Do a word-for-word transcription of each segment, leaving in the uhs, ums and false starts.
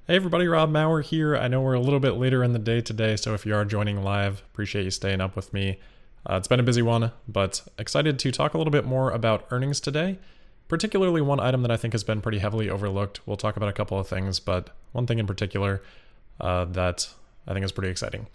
Hey everybody, Rob Maurer here. I know we're a little bit later in the day today, so if you are joining live, appreciate you staying up with me. Uh, it's been a busy one, but excited to talk a little bit more about earnings today, particularly one item that I think has been pretty heavily overlooked. We'll talk about a couple of things, but one thing in particular uh, that I think is pretty exciting.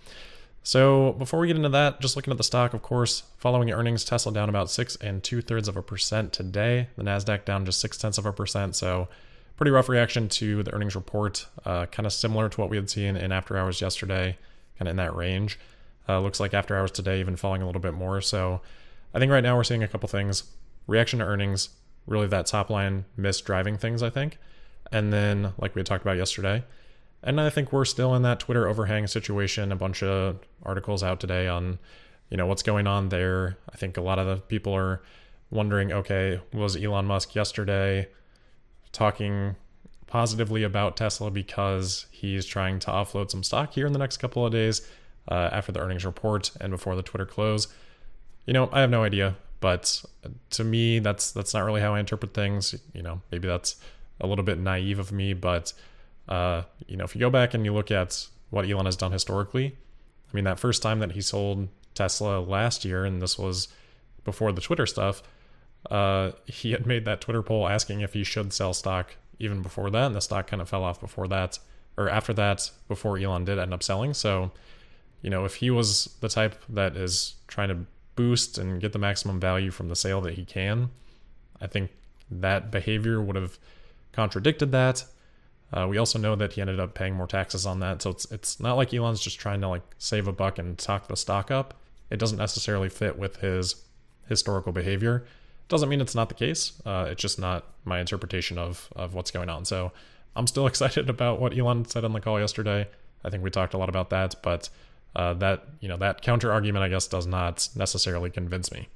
So before we get into that, just looking at the stock, of course, following earnings, Tesla down about six and two thirds of a percent today. The Nasdaq down just six tenths of a percent. So pretty rough reaction to the earnings report, uh, kind of similar to what we had seen in after hours yesterday, kind of in that range. Uh, looks like after hours today even falling a little bit more. So I think right now we're seeing a couple things. Reaction to earnings, really that top line miss driving things, I think. And then, like we had talked about yesterday, and I think we're still in that Twitter overhang situation. A bunch of articles out today on, you know, what's going on there. I think a lot of the people are wondering, okay, was Elon Musk yesterday talking positively about Tesla because he's trying to offload some stock here in the next couple of days uh, after the earnings report and before the Twitter close? You know, I have no idea, but to me, that's that's not really how I interpret things. You know, maybe that's a little bit naive of me, but uh, you know, if you go back and you look at what Elon has done historically, I mean, that first time that he sold Tesla last year, and this was before the Twitter stuff, Uh, he had made that Twitter poll asking if he should sell stock even before that, and the stock kind of fell off before that, or after that, before Elon did end up selling. So, you know, if he was the type that is trying to boost and get the maximum value from the sale that he can, I think that behavior would have contradicted that. Uh, we also know that he ended up paying more taxes on that, so it's it's not like Elon's just trying to like save a buck and talk the stock up. It doesn't necessarily fit with his historical behavior. Doesn't mean it's not the case. Uh, it's just not my interpretation of of what's going on. So I'm still excited about what Elon said on the call yesterday. I think we talked a lot about that, but uh, that you know that counter argument, I guess, does not necessarily convince me.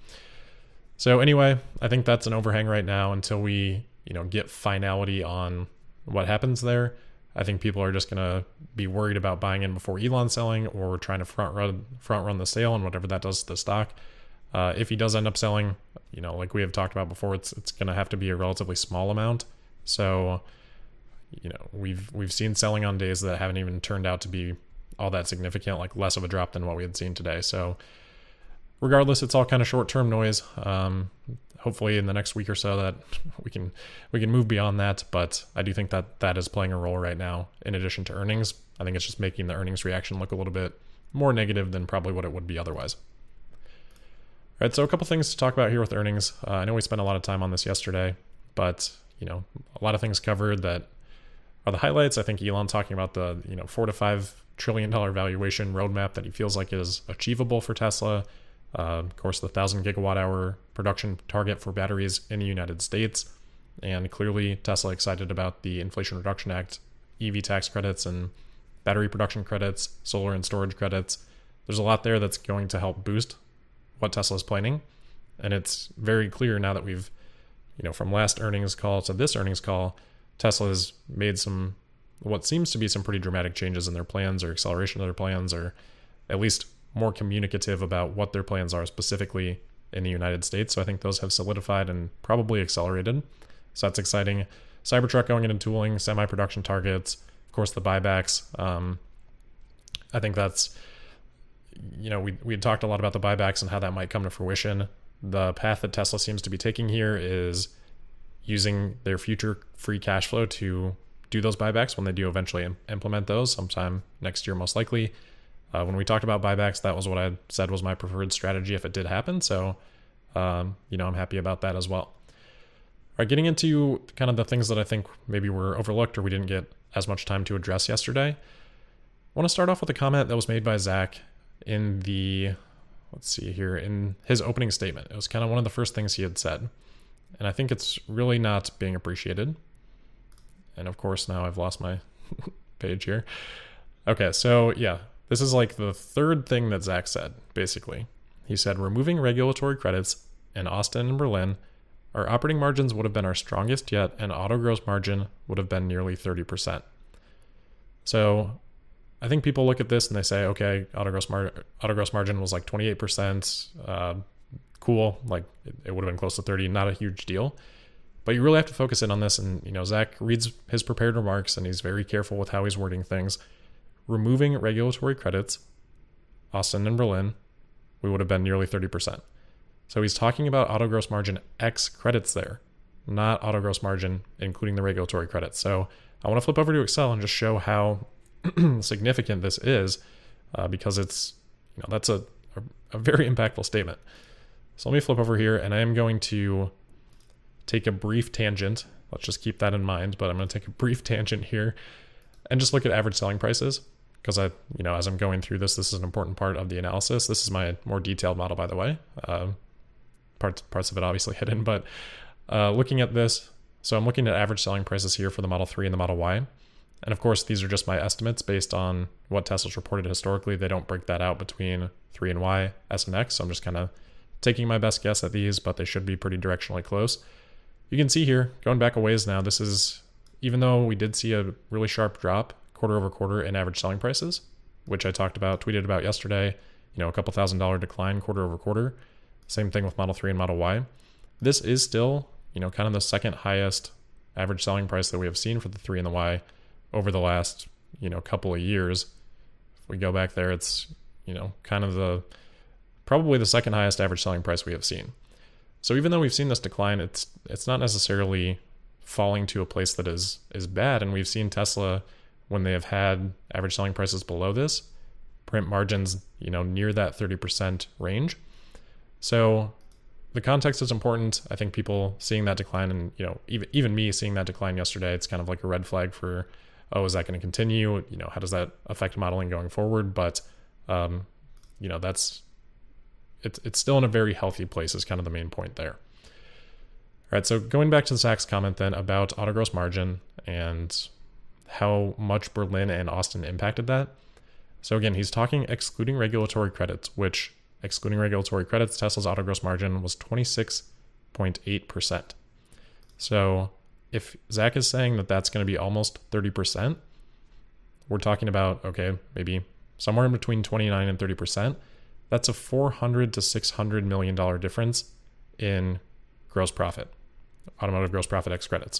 So anyway, I think that's an overhang right now until we you know get finality on what happens there. I think people are just gonna be worried about buying in before Elon selling or trying to front run front run the sale and whatever that does to the stock. Uh, if he does end up selling, you know, like we have talked about before, it's it's going to have to be a relatively small amount. So, you know, we've we've seen selling on days that haven't even turned out to be all that significant, like less of a drop than what we had seen today. So, regardless, it's all kind of short-term noise. Um, hopefully, in the next week or so, that we can we can move beyond that. But I do think that that is playing a role right now. In addition to earnings, I think it's just making the earnings reaction look a little bit more negative than probably what it would be otherwise. All right, so a couple things to talk about here with earnings. Uh, I know we spent a lot of time on this yesterday, but you know, a lot of things covered that are the highlights. I think Elon talking about the you know four to five trillion dollar valuation roadmap that he feels like is achievable for Tesla. Uh, of course, the thousand gigawatt hour production target for batteries in the United States, and clearly Tesla excited about the Inflation Reduction Act, E V tax credits, and battery production credits, solar and storage credits. There's a lot there that's going to help boost what Tesla's planning, and it's very clear now that we've, you know, from last earnings call to this earnings call, Tesla has made some, what seems to be some pretty dramatic changes in their plans or acceleration of their plans, or at least more communicative about what their plans are specifically in the United States. So I think those have solidified and probably accelerated. So that's exciting. Cybertruck going into tooling, semi-production targets, of course the buybacks. Um, I think that's, you know, we we had talked a lot about the buybacks and how that might come to fruition. The path that Tesla seems to be taking here is using their future free cash flow to do those buybacks when they do eventually im- implement those sometime next year, most likely. Uh, when we talked about buybacks, that was what I said was my preferred strategy if it did happen. So, um, you know, I'm happy about that as well. All right, getting into kind of the things that I think maybe were overlooked or we didn't get as much time to address yesterday. I want to start off with a comment that was made by Zach in the, let's see here, in his opening statement. It was kind of one of the first things he had said. And I think it's really not being appreciated. And of course, now I've lost my page here. Okay, so yeah, this is like the third thing that Zach said, basically. He said, removing regulatory credits in Austin and Berlin, our operating margins would have been our strongest yet, and auto gross margin would have been nearly thirty percent. So I think people look at this and they say, okay, auto gross, mar- auto gross margin was like twenty-eight percent. Uh, cool. Like it, it would have been close to thirty, not a huge deal. But you really have to focus in on this. And, you know, Zach reads his prepared remarks and he's very careful with how he's wording things. Removing regulatory credits, Austin and Berlin, we would have been nearly thirty percent. So he's talking about auto gross margin X credits there, not auto gross margin, including the regulatory credits. So I want to flip over to Excel and just show how significant this is, uh, because it's, you know, that's a, a, a very impactful statement. So let me flip over here and I am going to take a brief tangent. Let's just keep that in mind, but I'm going to take a brief tangent here and just look at average selling prices. Because I, you know, as I'm going through this, this is an important part of the analysis. This is my more detailed model, by the way. Uh, parts parts of it obviously hidden, but uh, looking at this, so I'm looking at average selling prices here for the Model three and the Model Y. And of course, these are just my estimates based on what Tesla's reported historically. They don't break that out between three and Y, S and X. So I'm just kind of taking my best guess at these, but they should be pretty directionally close. You can see here, going back a ways now, this is, even though we did see a really sharp drop quarter over quarter in average selling prices, which I talked about, tweeted about yesterday, you know, a couple thousand dollar decline quarter over quarter. Same thing with Model three and Model Y. This is still, you know, kind of the second highest average selling price that we have seen for the three and the Y over the last, you know, couple of years. If we go back there, it's, you know, kind of the, probably the second highest average selling price we have seen. So even though we've seen this decline, it's, it's not necessarily falling to a place that is, is bad. And we've seen Tesla, when they have had average selling prices below this, print margins, you know, near that thirty percent range. So the context is important. I think people seeing that decline, and, you know, even even me seeing that decline yesterday, it's kind of like a red flag for, oh, is that going to continue? You know, how does that affect modeling going forward? But, um, you know, that's, it's, it's still in a very healthy place is kind of the main point there. All right, so going back to Zach's comment then about auto gross margin and how much Berlin and Austin impacted that. So again, he's talking excluding regulatory credits, which excluding regulatory credits, Tesla's auto gross margin was twenty-six point eight percent. So if Zach is saying that that's going to be almost thirty percent, we're talking about, okay, maybe somewhere in between twenty-nine and thirty percent. That's a four hundred to six hundred million dollars difference in gross profit, automotive gross profit X credits.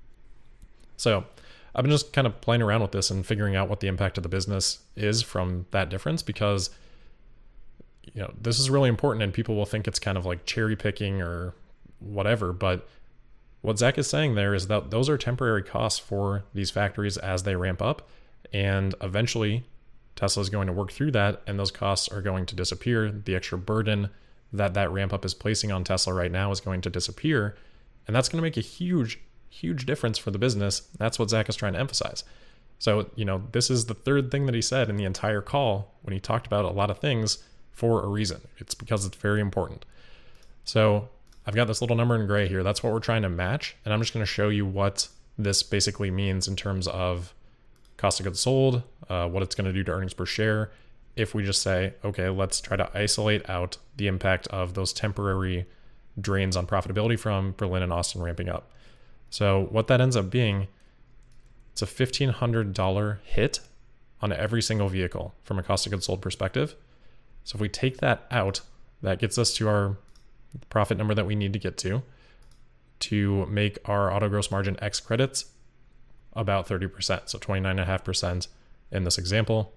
So I've been just kind of playing around with this and figuring out what the impact of the business is from that difference, because, you know, this is really important and people will think it's kind of like cherry picking or whatever. But what Zach is saying there is that those are temporary costs for these factories as they ramp up. And eventually Tesla is going to work through that and those costs are going to disappear. The extra burden that that ramp up is placing on Tesla right now is going to disappear. And that's going to make a huge huge difference for the business. That's what Zach is trying to emphasize. So, you know, this is the third thing that he said in the entire call when he talked about a lot of things for a reason. It's because it's very important. So I've got this little number in gray here. That's what we're trying to match. And I'm just going to show you what this basically means in terms of cost of goods sold, uh, what it's going to do to earnings per share. If we just say, okay, let's try to isolate out the impact of those temporary drains on profitability from Berlin and Austin ramping up. So what that ends up being, it's a fifteen hundred dollars hit on every single vehicle from a cost of goods sold perspective. So if we take that out, that gets us to our profit number that we need to get to, to make our auto gross margin X credits about thirty percent. So twenty-nine point five percent in this example.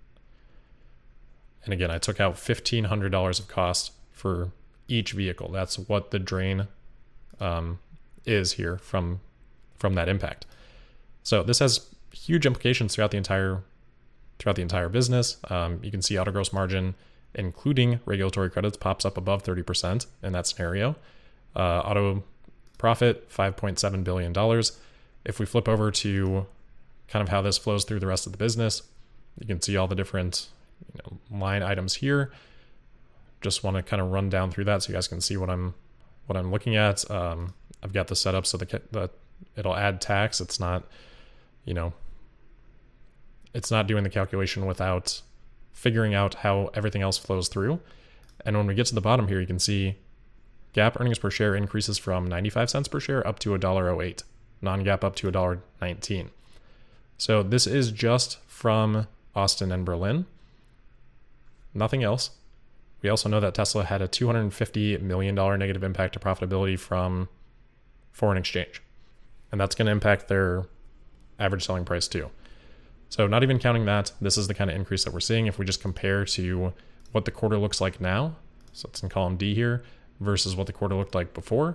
And again, I took out fifteen hundred dollars of cost for each vehicle. That's what the drain um, is here from from that impact. So this has huge implications throughout the entire throughout the entire business. Um, you can see auto gross margin, including regulatory credits, pops up above thirty percent in that scenario. Uh, auto profit, five point seven billion dollars. If we flip over to kind of how this flows through the rest of the business, you can see all the different, you know, line items here. Just want to kind of run down through that so you guys can see what I'm what I'm looking at. Um, I've got the setup so the, the it'll add tax. It's not, you know, it's not doing the calculation without figuring out how everything else flows through. And when we get to the bottom here, you can see GAAP earnings per share increases from ninety-five cents per share up to one dollar oh eight. Non-GAAP up to one dollar nineteen. So this is just from Austin and Berlin. Nothing else. We also know that Tesla had a two hundred fifty million dollars negative impact to profitability from foreign exchange. And that's going to impact their average selling price too. So not even counting that, this is the kind of increase that we're seeing if we just compare to what the quarter looks like now. So it's in column D here versus what the quarter looked like before.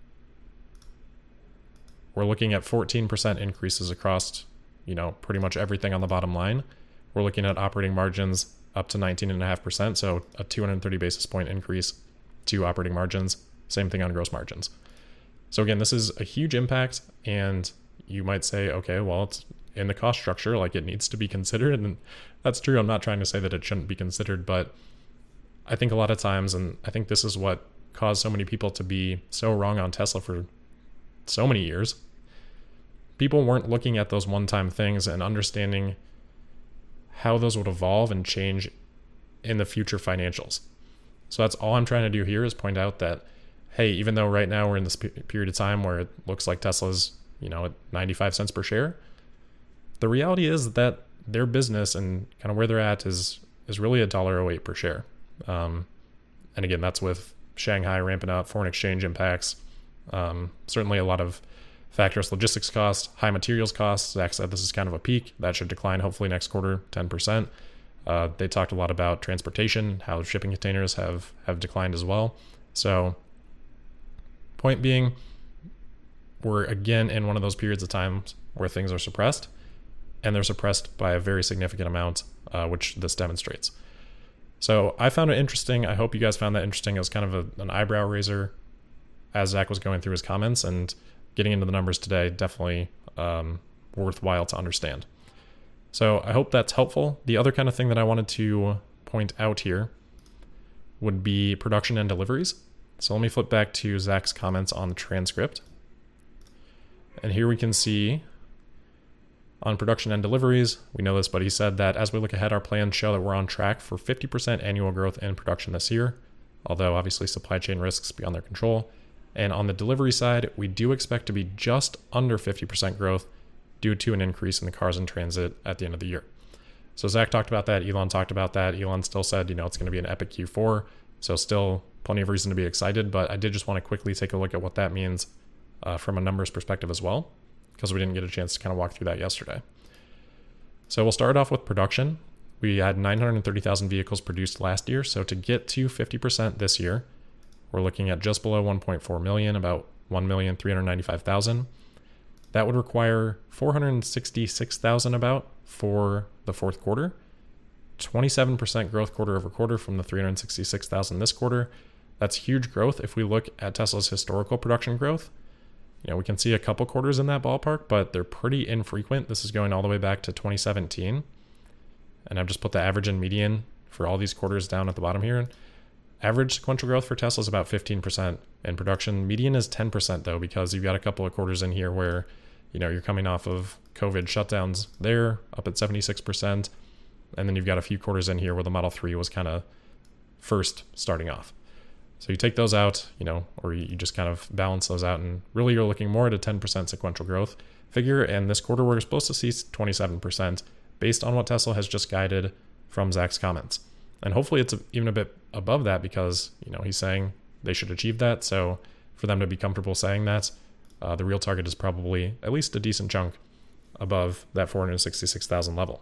We're looking at fourteen percent increases across, you know, pretty much everything on the bottom line. We're looking at operating margins up to nineteen point five percent, so a two hundred thirty basis point increase to operating margins. Same thing on gross margins. So again, this is a huge impact, and you might say, okay, well, it's in the cost structure, like it needs to be considered, and that's true. I'm not trying to say that it shouldn't be considered, but I think a lot of times, and I think this is what caused so many people to be so wrong on Tesla for so many years. People weren't looking at those one-time things and understanding how those would evolve and change in the future financials. So that's all I'm trying to do here is point out that, hey, even though right now we're in this period of time where it looks like Tesla's, you know, at ninety-five cents per share, the reality is that their business and kind of where they're at is is really a dollar oh eight per share. Um, and again, that's with Shanghai ramping up, foreign exchange impacts, um, certainly a lot of factors, logistics costs, high materials costs. Zach said this is kind of a peak. That should decline hopefully next quarter, ten percent. Uh, they talked a lot about transportation, how shipping containers have, have declined as well. So point being, we're again in one of those periods of time where things are suppressed, and they're suppressed by a very significant amount, uh, which this demonstrates. So I found it interesting. I hope you guys found that interesting. It was kind of a, an eyebrow raiser as Zach was going through his comments, and getting into the numbers today, definitely um, worthwhile to understand. So I hope that's helpful. The other kind of thing that I wanted to point out here would be production and deliveries. So let me flip back to Zach's comments on the transcript. And here we can see on production and deliveries, we know this, but he said that as we look ahead, our plans show that we're on track for fifty percent annual growth in production this year, although obviously supply chain risks beyond their control. And on the delivery side, we do expect to be just under fifty percent growth due to an increase in the cars in transit at the end of the year. So Zach talked about that. Elon talked about that. Elon still said, you know, it's going to be an epic Q four. So still plenty of reason to be excited. But I did just want to quickly take a look at what that means uh, from a numbers perspective as well, because we didn't get a chance to kind of walk through that yesterday. So we'll start off with production. We had nine hundred thirty thousand vehicles produced last year. So to get to fifty percent this year, we're looking at just below one point four million, about one million three hundred ninety-five thousand. That would require four hundred sixty-six thousand about for the fourth quarter. twenty-seven percent growth quarter over quarter from the three hundred sixty-six thousand this quarter. That's huge growth. If we look at Tesla's historical production growth, you know, we can see a couple quarters in that ballpark, but they're pretty infrequent. This is going all the way back to twenty seventeen. And I've just put the average and median for all these quarters down at the bottom here. Average sequential growth for Tesla is about fifteen percent in production. Median is ten percent though, because you've got a couple of quarters in here where, you know, you're coming off of COVID shutdowns there up at seventy-six percent. And then you've got a few quarters in here where the Model three was kind of first starting off. So you take those out, you know, or you just kind of balance those out, and really you're looking more at a ten percent sequential growth figure. And this quarter we're supposed to see twenty-seven percent based on what Tesla has just guided from Zach's comments. And hopefully it's even a bit above that, because, you know, he's saying they should achieve that. So for them to be comfortable saying that, uh, the real target is probably at least a decent chunk above that four hundred sixty-six thousand level.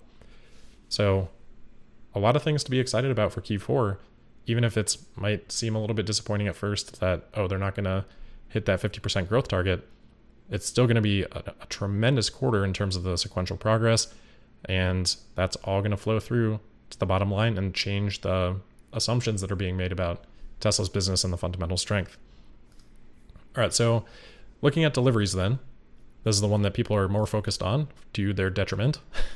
So a lot of things to be excited about for Q four, even if it's might seem a little bit disappointing at first that, oh, they're not going to hit that fifty percent growth target. It's still going to be a, a tremendous quarter in terms of the sequential progress. And that's all going to flow through to the bottom line and change the assumptions that are being made about Tesla's business and the fundamental strength. All right, so looking at deliveries then, this is the one that people are more focused on to their detriment.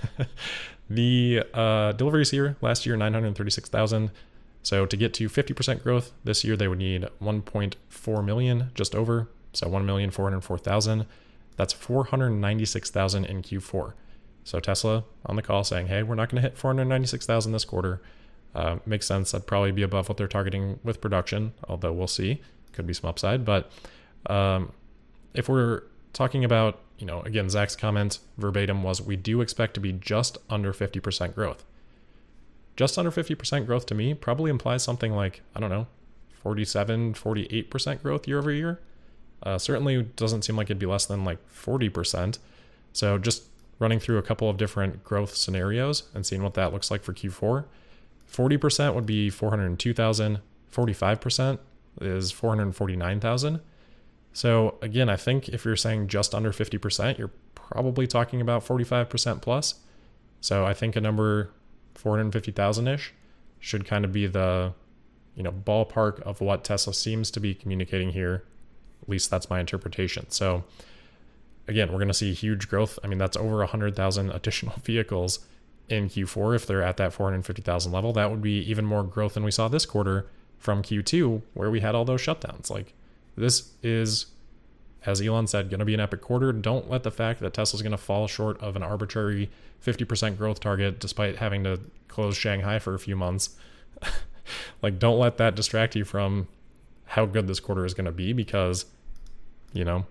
The uh, deliveries here last year, nine hundred thirty-six thousand. So to get to fifty percent growth this year, they would need one point four million, just over. So one million four hundred four thousand. That's four hundred ninety-six thousand in Q four. So Tesla on the call saying, hey, we're not going to hit four hundred ninety-six thousand this quarter. Uh, makes sense. That'd probably be above what they're targeting with production, although we'll see. Could be some upside. But um, if we're talking about, you know, again, Zach's comment verbatim was, we do expect to be just under fifty percent growth. Just under fifty percent growth to me probably implies something like, I don't know, forty-seven, forty-eight percent growth year over year. Uh, certainly doesn't seem like it'd be less than like forty percent. So just running through a couple of different growth scenarios and seeing what that looks like for Q four. forty percent would be four hundred two thousand. forty-five percent is four hundred forty-nine thousand. So again, I think if you're saying just under fifty percent, you're probably talking about forty-five percent plus. So I think a number four hundred fifty thousand-ish should kind of be the, you know, ballpark of what Tesla seems to be communicating here. At least that's my interpretation. So again, we're going to see huge growth. I mean, that's over one hundred thousand additional vehicles in Q four. If they're at that four hundred fifty thousand level, that would be even more growth than we saw this quarter from Q two, where we had all those shutdowns. Like, this is, as Elon said, going to be an epic quarter. Don't let the fact that Tesla's going to fall short of an arbitrary fifty percent growth target despite having to close Shanghai for a few months. Like, don't let that distract you from how good this quarter is going to be, because, you know,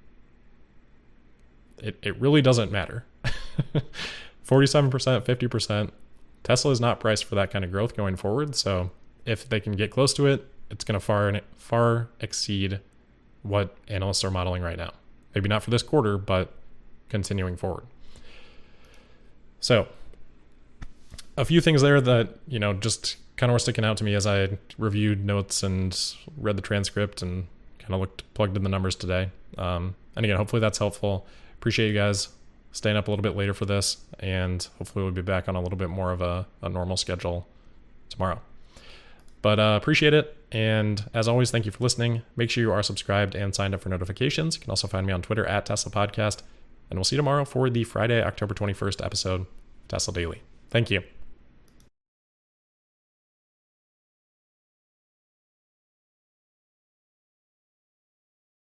it, it really doesn't matter. forty-seven percent, fifty percent. Tesla is not priced for that kind of growth going forward. So if they can get close to it, it's going to far, far exceed what analysts are modeling right now. Maybe not for this quarter, but continuing forward. So a few things there that, you know, just kind of were sticking out to me as I reviewed notes and read the transcript and kind of looked, plugged in the numbers today. Um, and again, hopefully that's helpful. Appreciate you guys staying up a little bit later for this, and hopefully we'll be back on a little bit more of a, a normal schedule tomorrow. But uh, appreciate it. And as always, thank you for listening. Make sure you are subscribed and signed up for notifications. You can also find me on Twitter at Tesla Podcast. And we'll see you tomorrow for the Friday, October twenty-first episode of Tesla Daily. Thank you.